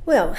Well,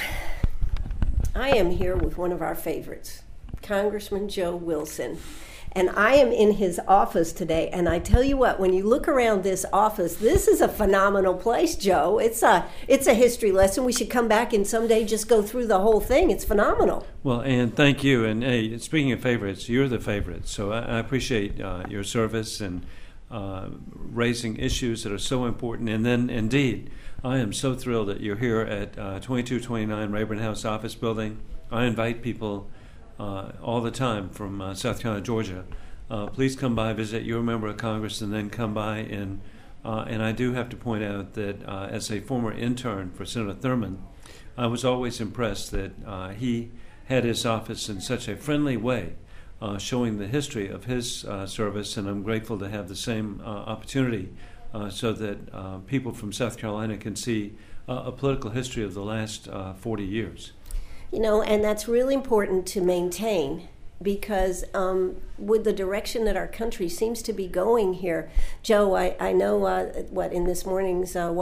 I am here with one of our favorites, Congressman Joe Wilson. And I am in his office today, and I tell you what, when you look around this office, this is a phenomenal place, Joe. It's a history lesson. We should come back and someday just go through the whole thing. It's phenomenal. Well, Ann, thank you. And hey, speaking of favorites, you're the favorite. So I appreciate your service and raising issues that are so important. And then, indeed, I am so thrilled that you're here at 2229 Rayburn House Office Building. I invite people all the time from South Carolina, Georgia. Please come by, visit your member of Congress, and then come by. And I do have to point out that as a former intern for Senator Thurmond, I was always impressed that he had his office in such a friendly way, showing the history of his service, and I'm grateful to have the same opportunity so that people from South Carolina can see a political history of the last 40 years. You know, and that's really important to maintain because with the direction that our country seems to be going here, Joe, I know in this morning's the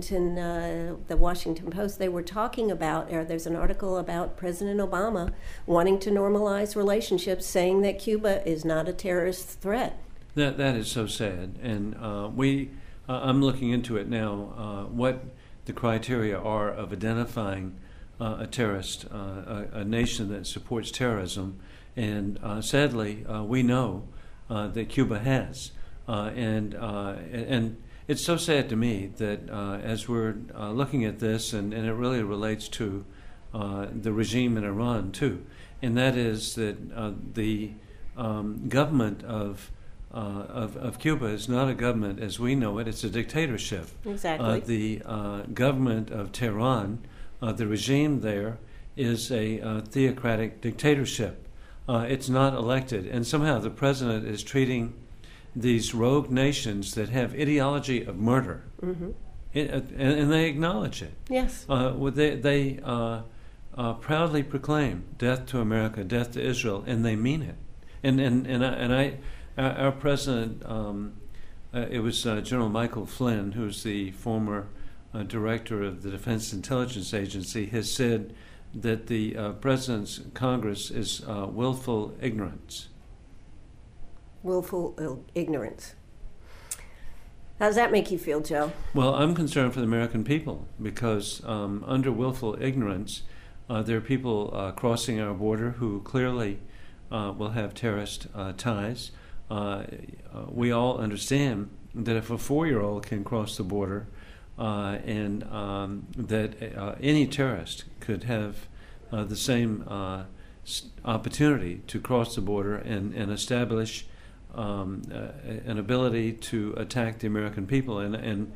Washington Post, they were talking about, there's an article about President Obama wanting to normalize relationships, saying that Cuba is not a terrorist threat. That is so sad, and I'm looking into it now, what the criteria are of identifying a terrorist, a nation that supports terrorism, and sadly, we know that Cuba has, and it's so sad to me that as we're looking at this, and it really relates to the regime in Iran too, and that is that the government of Cuba is not a government as we know it; it's a dictatorship. Exactly. The government of Tehran. The regime there is a theocratic dictatorship. It's not elected. And somehow the president is treating these rogue nations that have ideology of murder. Mm-hmm. And they acknowledge it. Yes. They proudly proclaim death to America, death to Israel, and they mean it. Our president, it was General Michael Flynn, who's the former director of the Defense Intelligence Agency, has said that the president's Congress is willful ignorance. Willful ignorance. How does that make you feel, Joe? Well, I'm concerned for the American people because under willful ignorance, there are people crossing our border who clearly will have terrorist ties. We all understand that if a 4-year-old can cross the border, and that any terrorist could have the same opportunity to cross the border and establish an ability to attack the American people. And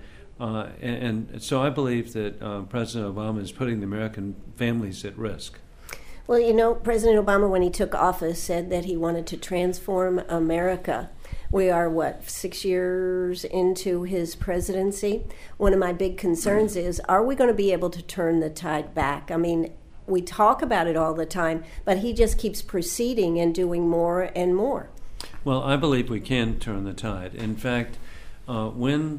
so I believe that President Obama is putting the American families at risk. Well, you know, President Obama, when he took office, said that he wanted to transform America. We are, 6 years into his presidency? One of my big concerns is, are we going to be able to turn the tide back? I mean, we talk about it all the time, but he just keeps proceeding and doing more and more. Well, I believe we can turn the tide. In fact, when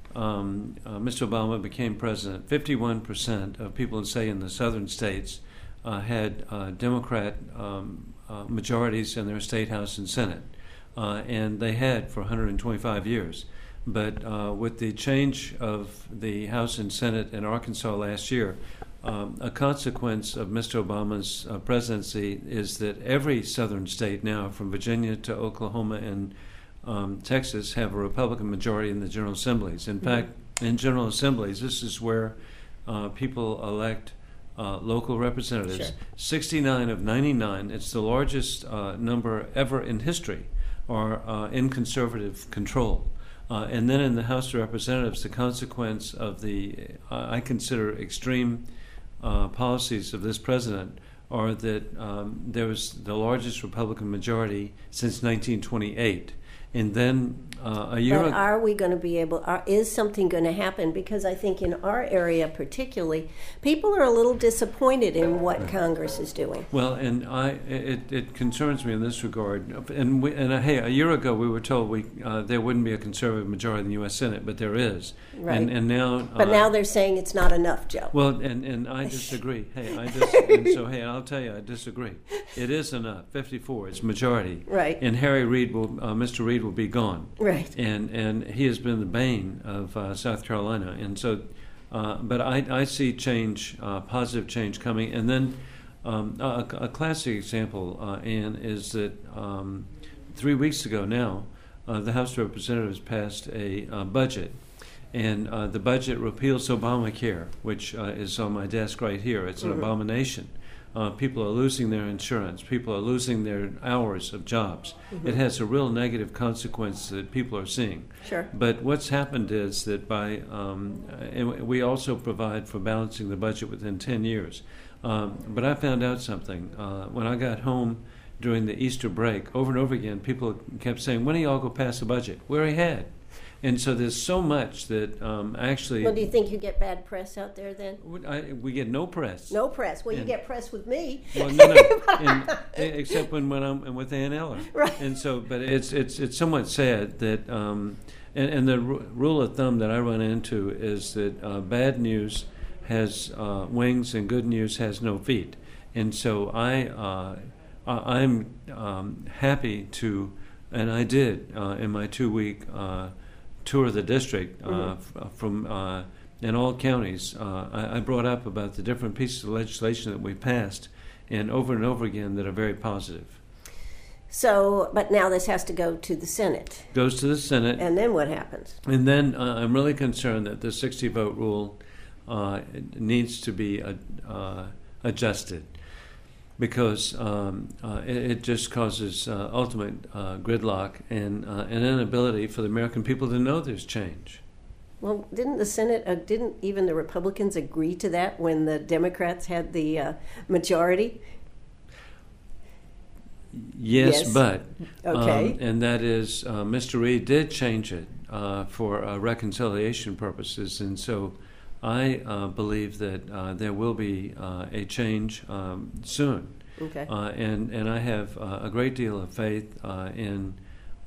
Mr. Obama became president, 51% of people, say, in the southern states had Democrat majorities in their state house and Senate. And they had for 125 years. But with the change of the House and Senate in Arkansas last year, a consequence of Mr. Obama's presidency is that every southern state now, from Virginia to Oklahoma and Texas, have a Republican majority in the General Assemblies. In fact, in General Assemblies, this is where people elect local representatives. Sure. 69 of 99, it's the largest number ever in history, are in conservative control. And then in the House of Representatives, the consequence of the, I consider, extreme policies of this president are that there was the largest Republican majority since 1928. And then a year But ago, are we going to be able, is something going to happen? Because I think in our area particularly, people are a little disappointed in what Congress is doing. well, and it concerns me in this regard. And hey, a year ago we were told there wouldn't be a conservative majority in the U.S. Senate, but there is. Right. And now. But now they're saying it's not enough, Joe. Well, and I disagree. I'll tell you, I disagree. It is enough. 54. It's majority. Right. And Mr. Reid will be gone. Right. And he has been the bane of South Carolina. And so, but I see change, positive change coming. And then a classic example, Ann, is that 3 weeks ago now, the House of Representatives passed a budget. And the budget repeals Obamacare, which is on my desk right here. It's an abomination. People are losing their insurance. People are losing their hours of jobs. It has a real negative consequence that people are seeing. Sure. But what's happened is that and we also provide for balancing the budget within 10 years. But I found out something. When I got home during the Easter break, over and over again, people kept saying, when do y'all go pass the budget? We're ahead. And so there's so much that actually. Well, do you think you get bad press out there then? We get no press. No press. Well, you get press with me. Well, no. Except when I'm with Ann Eller. Right. And so, but it's somewhat sad that, and the rule of thumb that I run into is that bad news has wings and good news has no feet. And so I'm happy to, and I did in my 2-week tour of the district from in all counties. I brought up about the different pieces of legislation that we passed, and over again that are very positive. So, but now this has to go to the Senate. Goes to the Senate. And then what happens? And then I'm really concerned that the 60-vote rule needs to be adjusted, because it just causes ultimate gridlock and an inability for the American people to know there's change. Well, didn't the Senate, didn't even the Republicans agree to that when the Democrats had the majority? Yes, but okay. and that is Mr. Reid did change it for reconciliation purposes, and so I believe that there will be a change soon. Okay. And I have a great deal of faith in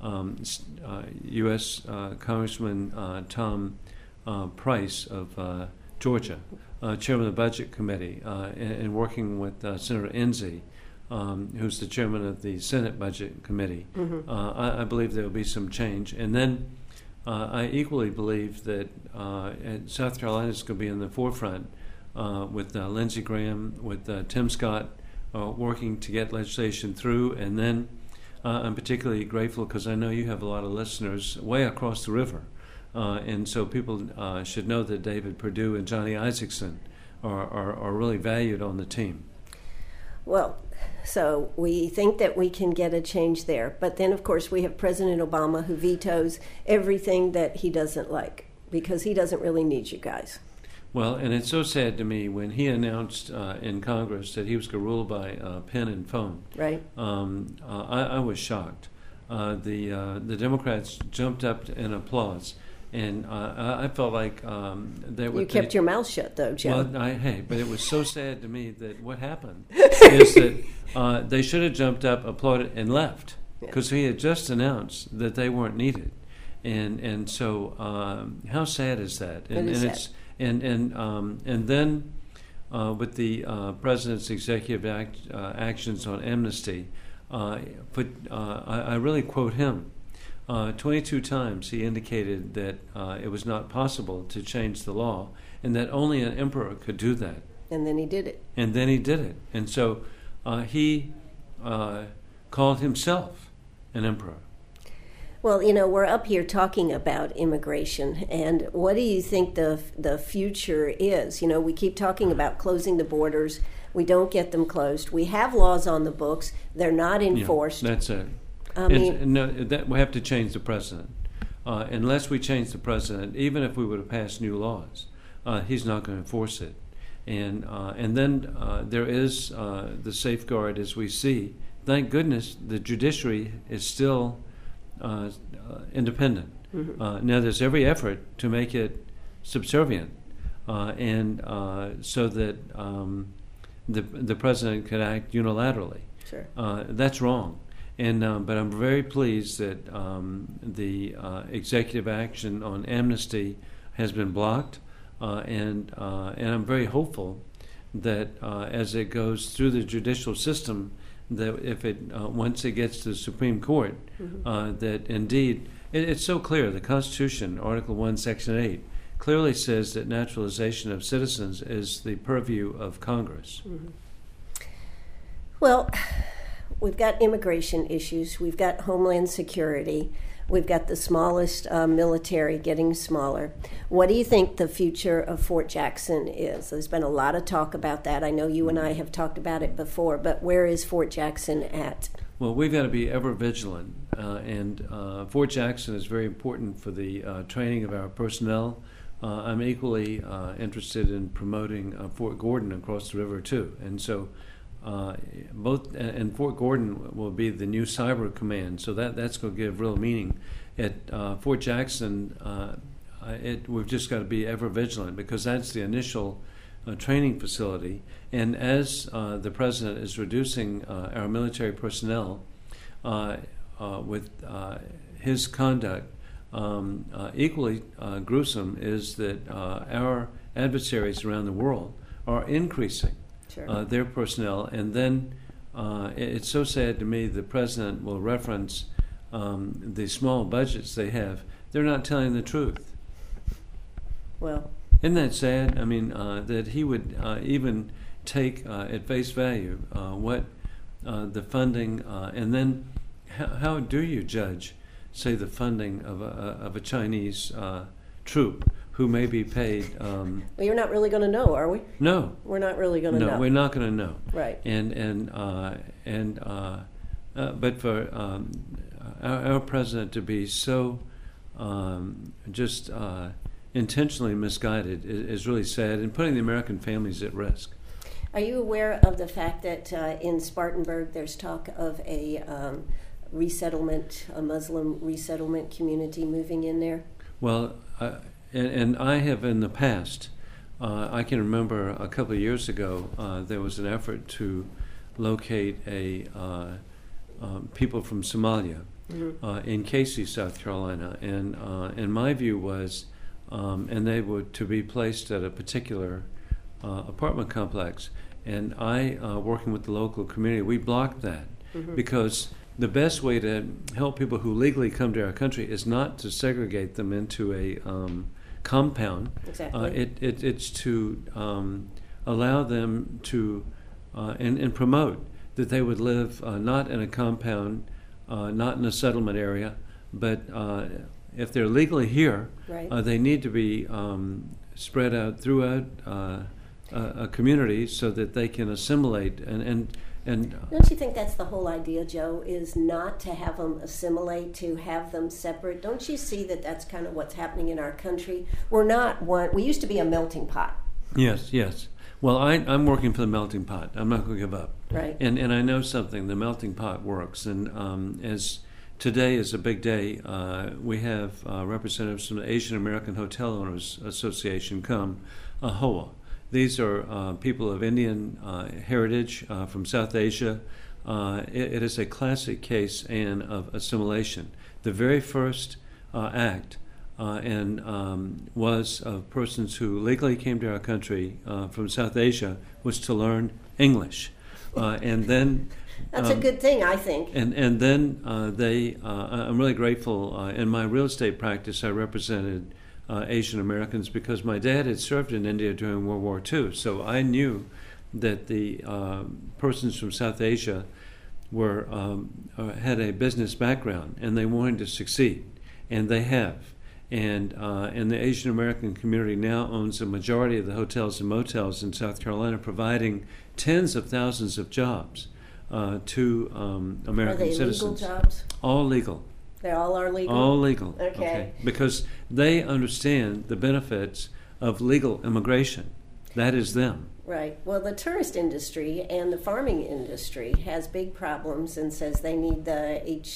U.S. Congressman Tom Price of Georgia, chairman of the Budget Committee, and working with Senator Enzi, who's the chairman of the Senate Budget Committee. I believe there will be some change. And then I equally believe that South Carolina is going to be in the forefront with Lindsey Graham, with Tim Scott working to get legislation through. And then I'm particularly grateful because I know you have a lot of listeners way across the river. And so people should know that David Perdue and Johnny Isaacson are really valued on the team. Well, so we think that we can get a change there. But then, of course, we have President Obama who vetoes everything that he doesn't like because he doesn't really need you guys. Well, and it's so sad to me when he announced in Congress that he was going to rule by pen and phone. Right. I was shocked. The Democrats jumped up in applause. And I felt like they would. You kept your mouth shut, though, Joe. Well, but it was so sad to me that what happened is that they should have jumped up, applauded, and left because he had just announced that they weren't needed, and so how sad is that? And sad. And then with the president's executive actions on amnesty, I really quote him. 22 times he indicated that it was not possible to change the law and that only an emperor could do that. And then he did it. And so he called himself an emperor. Well, we're up here talking about immigration, and what do you think the future is? We keep talking about closing the borders. We don't get them closed. We have laws on the books. They're not enforced. Yeah, that's it. We have to change the president. Unless we change the president, even if we would have passed new laws, he's not going to enforce it. And then there is the safeguard, as we see. Thank goodness the judiciary is still independent. Now, there's every effort to make it subservient, and so that the president could act unilaterally. Sure. That's wrong. And but I'm very pleased that the executive action on amnesty has been blocked, and I'm very hopeful that as it goes through the judicial system, that if it once it gets to the Supreme Court, that indeed it's so clear. The Constitution, Article 1, Section 8, clearly says that naturalization of citizens is the purview of Congress. Well, we've got immigration issues. We've got Homeland Security. We've got the smallest military getting smaller. What do you think the future of Fort Jackson is? There's been a lot of talk about that. I know you and I have talked about it before, but where is Fort Jackson at? Well, we've got to be ever vigilant, and Fort Jackson is very important for the training of our personnel. I'm equally interested in promoting Fort Gordon across the river, too. And so Fort Gordon will be the new cyber command, so that's going to give real meaning. At Fort Jackson, we've just got to be ever vigilant because that's the initial training facility. And as the president is reducing our military personnel with his conduct, equally gruesome is that our adversaries around the world are increasing their personnel, and then it's so sad to me the president will reference the small budgets they have. They're not telling the truth. Well, isn't that sad? I mean, that he would even take at face value what the funding, and then how do you judge, say, the funding of a Chinese troop who may be paid? Well, you're not really going to know, are we? No, we're not really going to know. No, we're not going to know. Right. But for our president to be so just intentionally misguided is really sad and putting the American families at risk. Are you aware of the fact that in Spartanburg there's talk of a resettlement, a Muslim resettlement community moving in there? Well, and I have in the past, I can remember a couple of years ago, there was an effort to locate people from Somalia in Casey, South Carolina, and my view was, and they were to be placed at a particular apartment complex, and I, working with the local community, we blocked that because the best way to help people who legally come to our country is not to segregate them into a compound. Exactly. It's to allow them to and promote that they would live not in a compound, not in a settlement area, but if they're legally here, right. They need to be spread out throughout a community so that they can assimilate and Don't you think that's the whole idea, Joe, is not to have them assimilate, to have them separate? Don't you see that that's kind of what's happening in our country? We're not one. We used to be a melting pot. Yes. Well, I'm working for the melting pot. I'm not going to give up. Right. And I know something. The melting pot works. And as today is a big day, we have representatives from the Asian American Hotel Owners Association come, AHOA. These are people of Indian heritage from South Asia. It is a classic case, Anne, of assimilation. The very first act was of persons who legally came to our country from South Asia was to learn English. And then that's a good thing, I think. And then I'm really grateful. In my real estate practice, I represented Asian Americans because my dad had served in India during World War II. So I knew that the persons from South Asia had a business background and they wanted to succeed, and they have. And the Asian American community now owns a majority of the hotels and motels in South Carolina, providing tens of thousands of jobs to American citizens. Are they legal jobs? All legal. They all are legal? All legal. Okay. Because they understand the benefits of legal immigration. That is them. Right. Well, the tourist industry and the farming industry has big problems and says they need the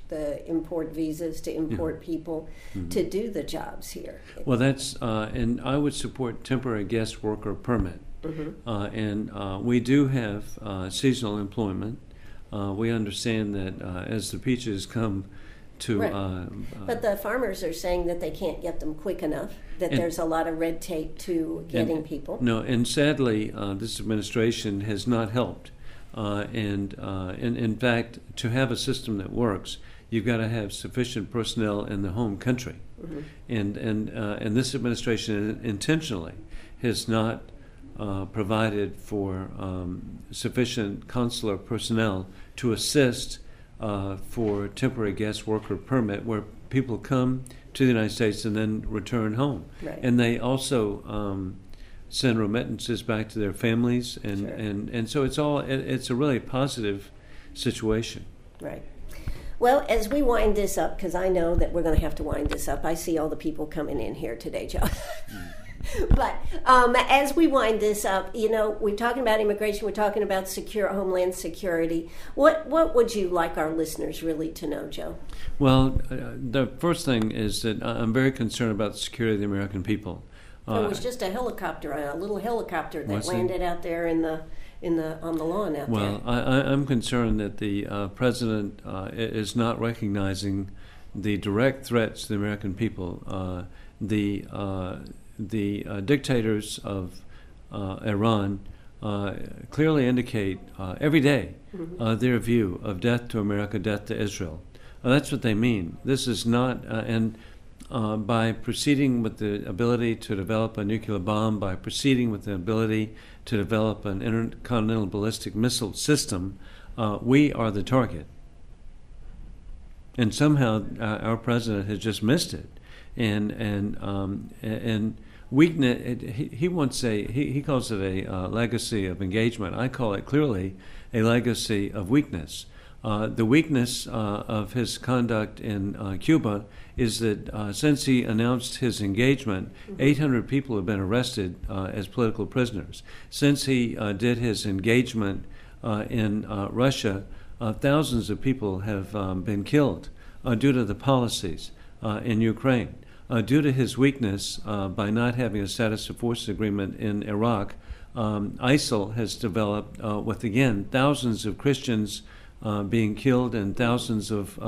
the import visas to import people to do the jobs here. Well, and I would support temporary guest worker permit. And we do have seasonal employment. We understand that as the peaches come to... Right. But the farmers are saying that they can't get them quick enough, that there's a lot of red tape to getting people. No, and sadly, this administration has not helped. And in fact, to have a system that works, you've got to have sufficient personnel in the home country. And this administration intentionally has not provided for sufficient consular personnel to assist for temporary guest worker permit, where people come to the United States and then return home. Right. And they also send remittances back to their families, and so it's a really positive situation. Right. Well, as we wind this up, because I know that we're going to have to wind this up, I see all the people coming in here today, Joe. But as we wind this up, we're talking about immigration, we're talking about secure homeland security. What would you like our listeners really to know, Joe? Well, the first thing is that I'm very concerned about the security of the American people. There was just a little helicopter that landed out there on the lawn out there. Well, I'm concerned that the president is not recognizing the direct threats to the American people. The dictators of Iran clearly indicate every day their view of death to America, death to Israel. That's what they mean. This is not, by proceeding with the ability to develop a nuclear bomb, by proceeding with the ability to develop an intercontinental ballistic missile system, we are the target. And somehow our president has just missed it. And weakness. He won't say. He calls it a legacy of engagement. I call it clearly a legacy of weakness. The weakness of his conduct in Cuba is that since he announced his engagement, 800 people have been arrested as political prisoners. Since he did his engagement in Russia, thousands of people have been killed due to the policies in Ukraine. Due to his weakness by not having a status of forces agreement in Iraq, ISIL has developed with, again, thousands of Christians being killed and thousands of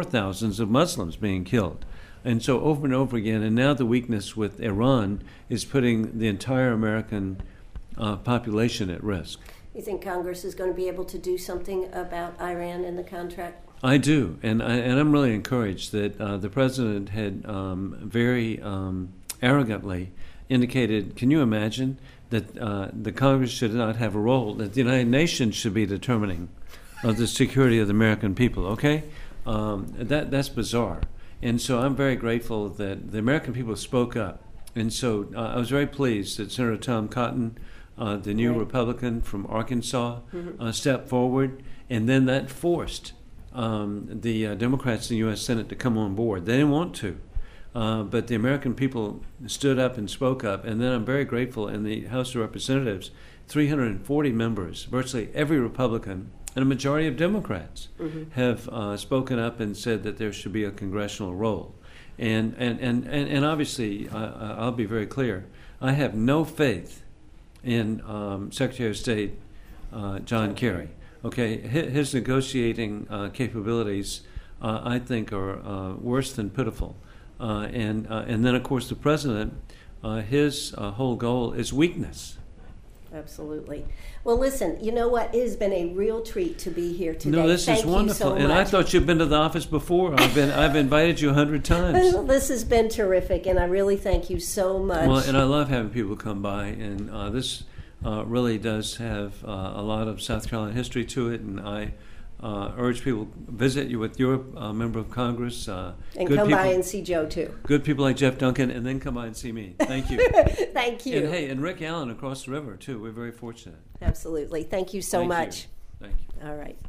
Muslims being killed. And so over and over again, and now the weakness with Iran is putting the entire American population at risk. You think Congress is going to be able to do something about Iran and the contract? I do, and I'm really encouraged that the president had very arrogantly indicated, can you imagine, that the Congress should not have a role, that the United Nations should be determining the security of the American people, okay? That's bizarre. And so I'm very grateful that the American people spoke up. And so I was very pleased that Senator Tom Cotton, the new Republican from Arkansas, stepped forward, and then that forced the Democrats in the U.S. Senate to come on board. They didn't want to, but the American people stood up and spoke up. And then I'm very grateful in the House of Representatives, 340 members, virtually every Republican, and a majority of Democrats have spoken up and said that there should be a congressional role. And obviously, I'll be very clear, I have no faith in Secretary of State John Kerry. Okay, his negotiating capabilities, I think, are worse than pitiful. And then, of course, the president, his whole goal is weakness. Absolutely. Well, listen, you know what? It has been a real treat to be here today. No, this is wonderful. You so and much. I thought you'd been to the office before. I've invited you 100 times. Well, this has been terrific, and I really thank you so much. Well, and I love having people come by, and this really does have a lot of South Carolina history to it, and I urge people visit you with your member of Congress. And come by and see Joe, too. Good people like Jeff Duncan, and then come by and see me. Thank you. Thank you. And hey, and Rick Allen across the river, too. We're very fortunate. Absolutely. Thank you so much. Thank you. All right.